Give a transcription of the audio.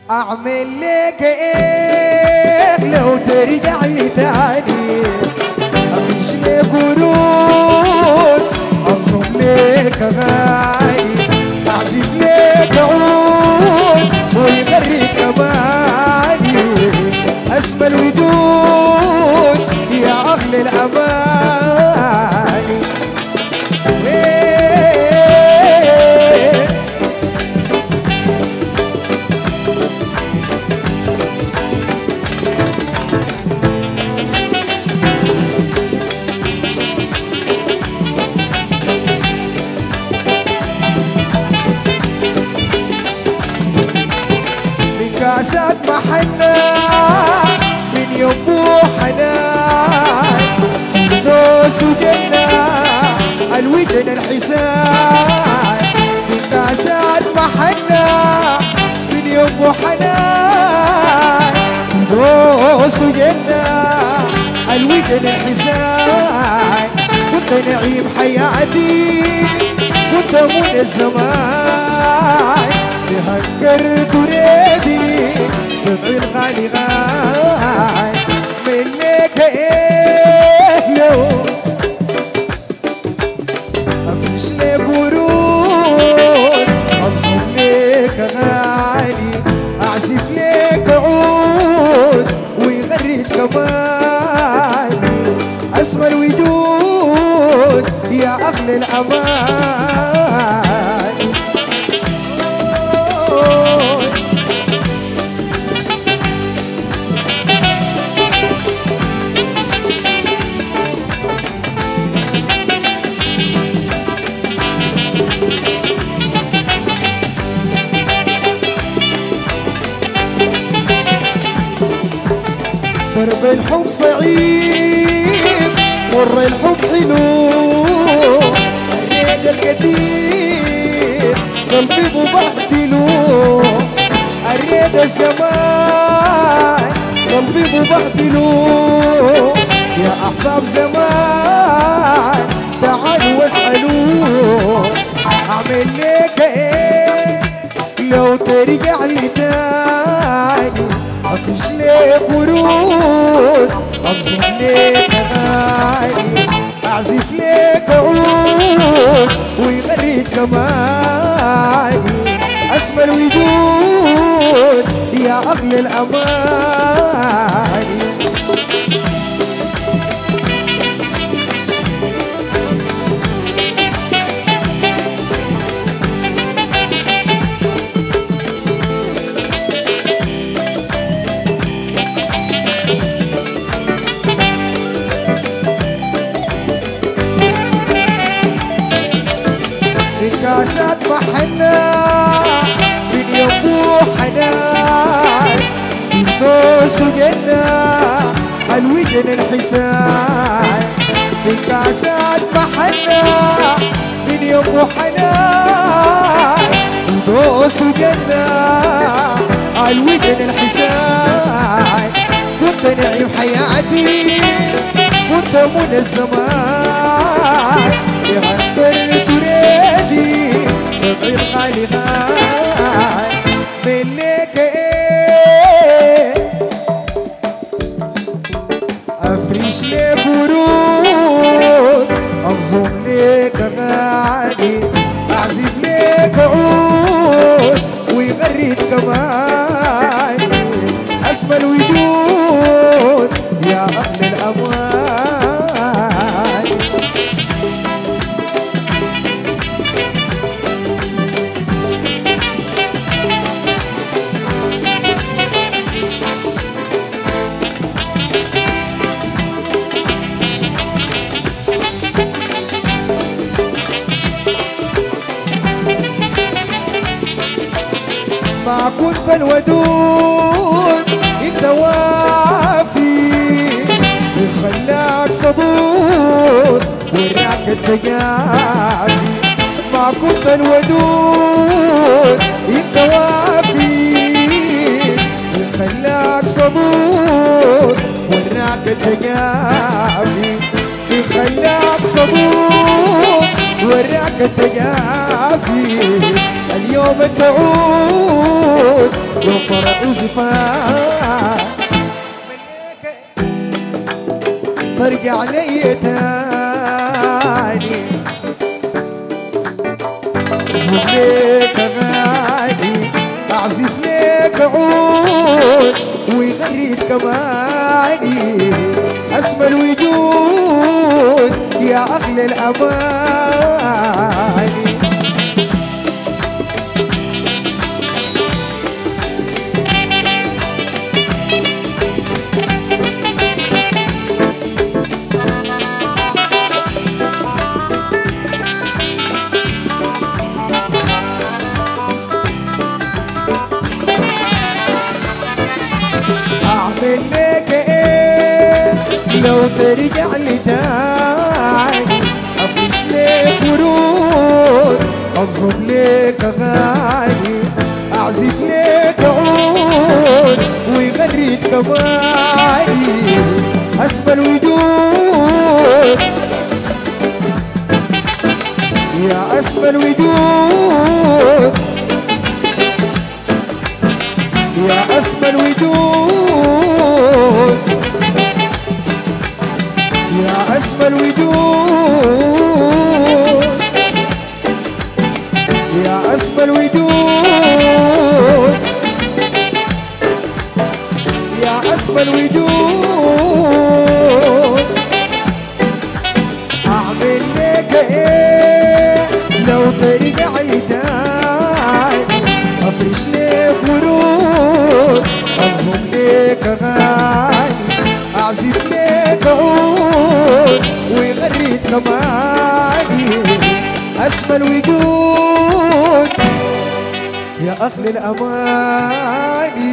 اعمل لك ايه لو ترجع لي تاني؟ افيش لك ورود، انصب لك اغاني، اعزف لك عود ويغرد كماني، اسمى الودود يا اغلى الاماني. كاسات محنة من يبو حنان، دوس وجنة الوجن الحسان. من كاسات محنة من يبو حنان، دوس وجنة الوجن الحسان. كنت نعيم حياتي كنت من الزمان، تهكرت وريدي تبعي الغالي غاي. منك ايه لو افيش لك ورود، انصب لك اغاني، اعزف لك عود ويغرد كماني، اسمى الوجود يا اغلى الامان. درب الحب صعيب مر الحب حلو، الريد الكثير قلبي مبهدلو، الريد الزمان قلبي مبهدلو. يا احباب زمان تعالوا واسألوا، اعمل لك ايه لو ترجع لي تاني؟ افيش لك ورود، انظم لك اغاني، اعزف لك عود ويغرد كماني، اسمى الوجود يا اغلى الاماني. كاسات محنة من يبو حنان، دوس وجنة الوجن الحسان. من كاسات محنة من يبو حنان، دوس وجنة الوجن الحسان. كنت نعيم حياتي كنت من الزمان، يهكرت وريدي تبعي الغالي غاي. منك ايه افرش لك ورود، انظم لك اغاني، اعزف لك عود ويغرد كماني، اسمى الوجود يا اغلى الاموال. ما كنت بالودود انت وافي، خلاك صدود وراك التجافي. ما كنت بالودود انت وافي، خلاك صدود وراك التجافي، خلاك صدود وراك التجافي. اليوم تعود يوم فرح وزفاف ترجع لي تاني أجيب ليك أغاني أعزف ليك عود ويغرد كماني أسمى الوجود يا أغلى الأماني أعمل لك إيه لو ترجع لي تاني أفرش لك ورود أنظم لك أغاني أعزف لك عود ويغرد كماني أسمى الوجود يا أسمى الوجود يا أسمى الوجود يا أسمى الوجود يا أسمى الوجود يا أسمى الوجود أعمل لك إيه لو ترجع لي تاني أفرش لك ورود أنظم لك أغاني أعزف لك عود ويغرد كماني أسمى الوجود يا أغلى الأماني